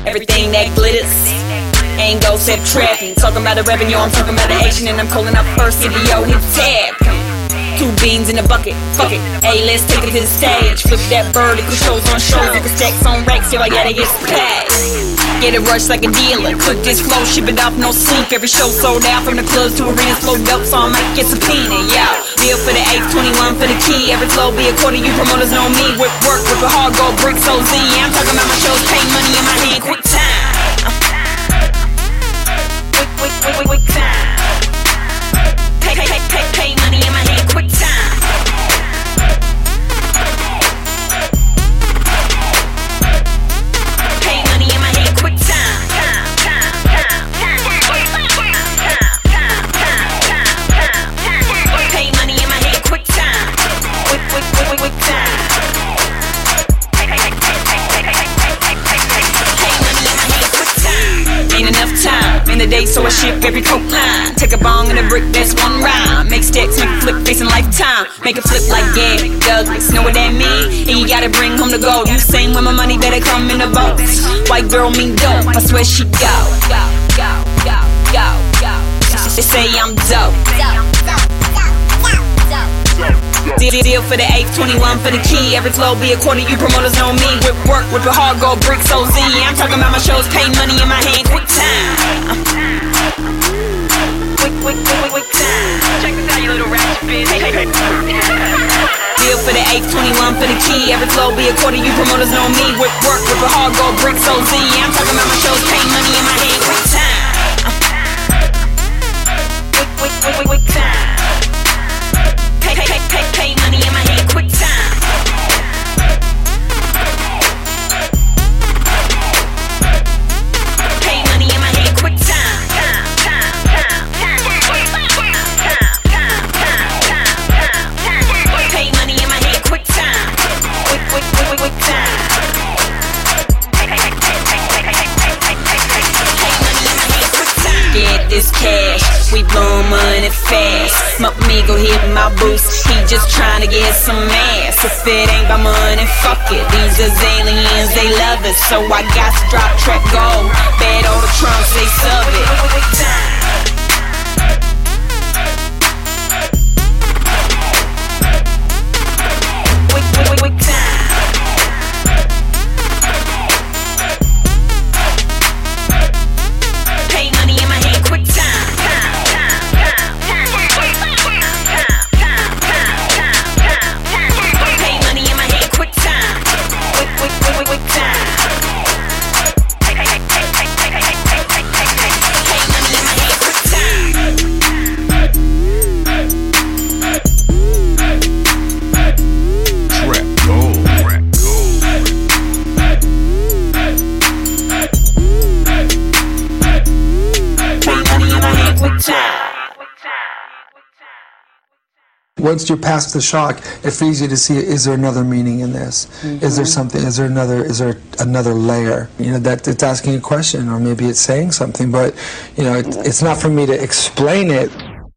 everything that glitters ain't go except trapping. Talking about the revenue, I'm talking about the action, and I'm calling up first video, hit tab. 2 beans in a bucket, fuck it. Hey, let's take it to the stage. Flip that vertical, shows on shows, like stacks on racks, so I gotta get packed. Get it rushed like a dealer. Cook this flow, ship it off, no sleep. Every show sold out, from the clubs to arenas, flow dope, so I might get subpoena. Yeah, deal for the 821 for the key. Every flow be a quarter, you promoters know me. With work, with a hard gold bricks, OZ. I'm talking about my shows, pay money in my hand, quick time. Quick time. Pay money in my hand, quick time. Pay money in my hand, quick time. Pay money in my hand, quick time. Quick time. Ain't enough time in the day, so I ship every coke line. Take a bong and a brick, that's one rhyme. Make stacks, make a flip, facing lifetime. Make a flip like Gag Douglas, know what that mean? And you gotta bring home the gold. You sing when my money better come in the boats. White girl mean dope, I swear she go. They say I'm dope. Deal for the 821 for the key. Every flow be a quarter, you promoters know me. With work, with the hard gold bricks, OZ. I'm talking about my shows, pay money in my hand, quick time. Quick time. Check this out, you little ratchet bitch. Deal for the 821 for the key. Every flow be a quarter, you promoters know me. With work, with the hard gold bricks, OZ. I'm talking about my shows, pay money in my hand, quick time. Quick time. Pay money in my hand, quick time. Pay money in my hand, quick time. Pay money in my hand, quick time. Quick time. Get this cash, we blow money fast. My amigo hit my boost, he just tryna get some ass. If it ain't by money, fuck it. These is aliens, they love it, so I got to drop track gold. Bad all the trunks, they sub it. Quick time. Pay money in my hand, quick time. Pay money in my hand, quick time. Quick time. Pay money in my hand, quick time. Once you're past the shock, it's easy to see, is there another meaning in this? Mm-hmm. Is there something, is there another layer? You know, that it's asking a question, or maybe it's saying something, but, you know, it's not for me to explain it.